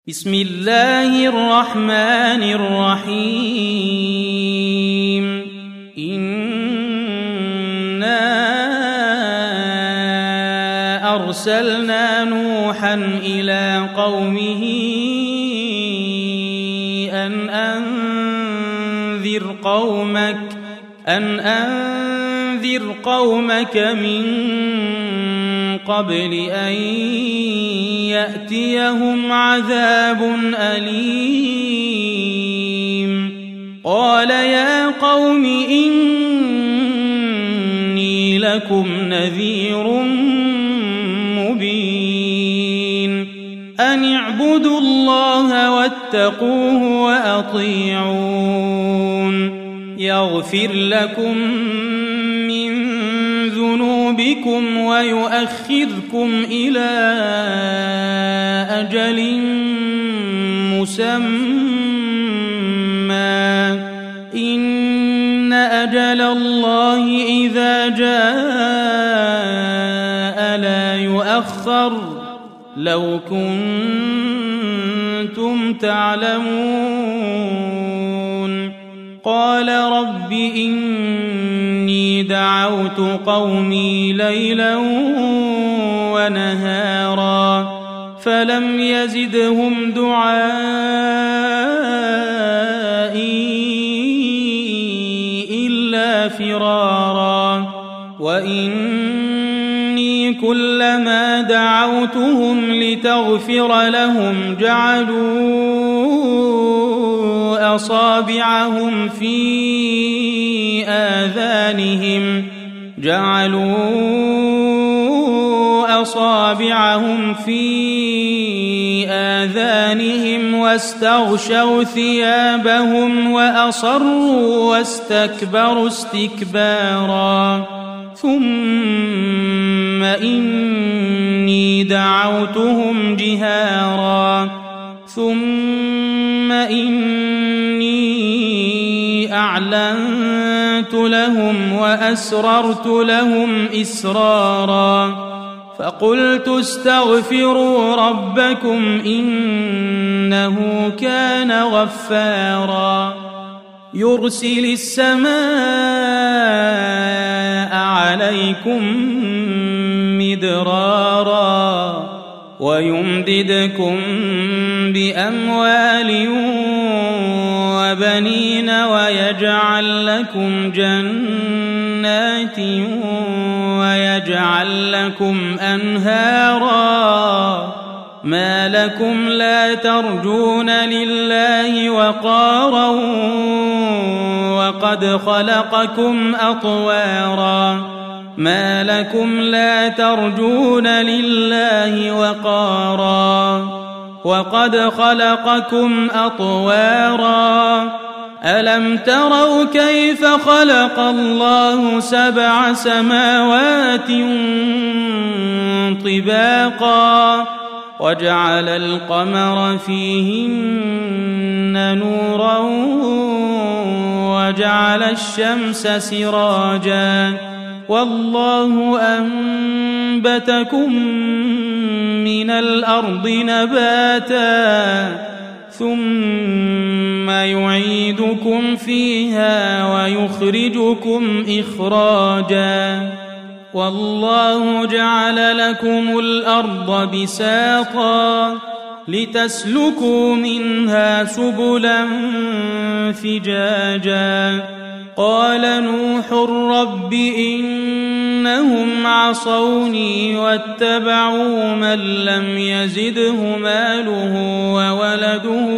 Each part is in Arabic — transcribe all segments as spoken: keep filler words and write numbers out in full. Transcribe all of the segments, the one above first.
بسم الله الرحمن الرحيم إنا أرسلنا نوحا إلى قومه أن أنذر قومك أن أنذر قومك من قبل أن يأتيهم عذاب أليم قال يا قوم إني لكم نذير مبين أن اعبدوا الله واتقوه وأطيعون يغفر لكم من ذنوبكم ويؤخركم إلى أجل مسمى إن أجل الله إذا جاء لا يؤخر لو كنتم تعلمون قال رب إني دعوت قومي ليلا ونهارا فلم يزدهم دعائي إلا فرارا وإني كلما دعوتهم لتغفر لهم جعلوا أصابعهم في آذانهم جعلوا أصابعهم في آذانهم واستغشوا ثيابهم وأصروا واستكبروا استكبارا ثم إني دعوتهم جهارا ثم إني أعلنت لهم وأسررت لهم إسرارا فقلت استغفروا ربكم إنه كان غفارا يرسل السماء عليكم مدرارا ويمددكم بأموال وبنين ويجعل لكم جنات ويجعل لكم أنهارا ما لكم لا ترجون لله وقارا وقد خلقكم أطوارا ما لكم لا ترجون لله وقارا وقد خلقكم أطوارا ألم تروا كيف خلق الله سبع سماوات طباقا وجعل القمر فيهن نورا وجعل الشمس سراجا والله أنبتكم من الأرض نباتا ثم يعيدكم فيها ويخرجكم إخراجا والله جعل لكم الأرض بساطا لتسلكوا منها سبلا فجاجا قال نوح رب إنهم عصوني واتبعوا من لم يزده ماله وولده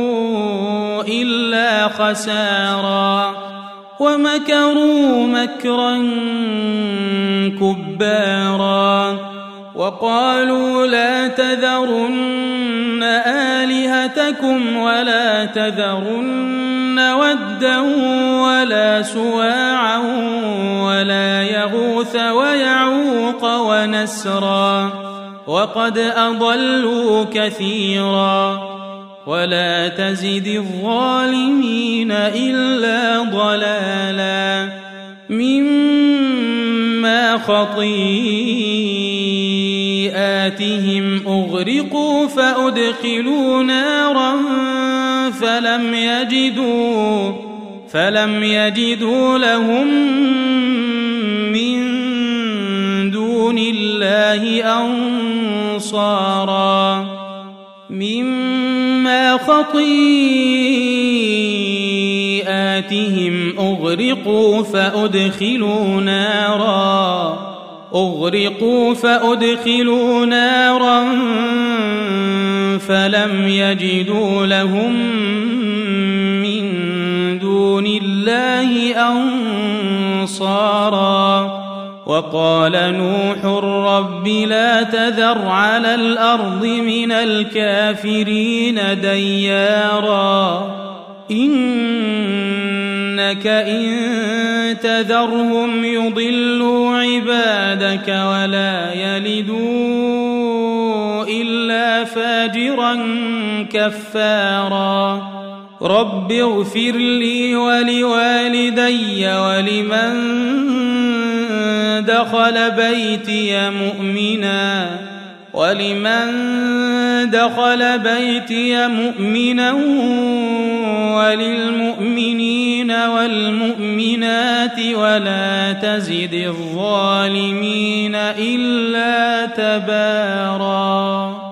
إلا خسارا ومكروا مكرا كبارا وقالوا لا تذرن آلهتكم ولا تذرن ودا ولا سواعا ولا يغوث ويعوق ونسرا وقد أضلوا كثيرا ولا تزد الظالمين إلا ضلالا مما مما خطيئاتهم أغرقوا فأدخلوا نارا فلم يجدوا فلم يجدوا لهم من دون الله أنصارا مما خطيئاتهم أغرقوا فأدخلوا نارا أغرقوا فأدخلوا نارا فلم يجدوا لهم من دون الله أنصارا وقال نوح رب لا تذر على الأرض من الكافرين ديارا إنك إن تذرهم يضلوا عبادك ولا يلدوا إلا فاجرا كفارا رب اغفر لي ولوالدي ولمن دخل بيتي مؤمنا ولمن دخل بيتي مؤمنا وللمؤمنين والمؤمنات ولا تزد الظالمين إلا تباراً.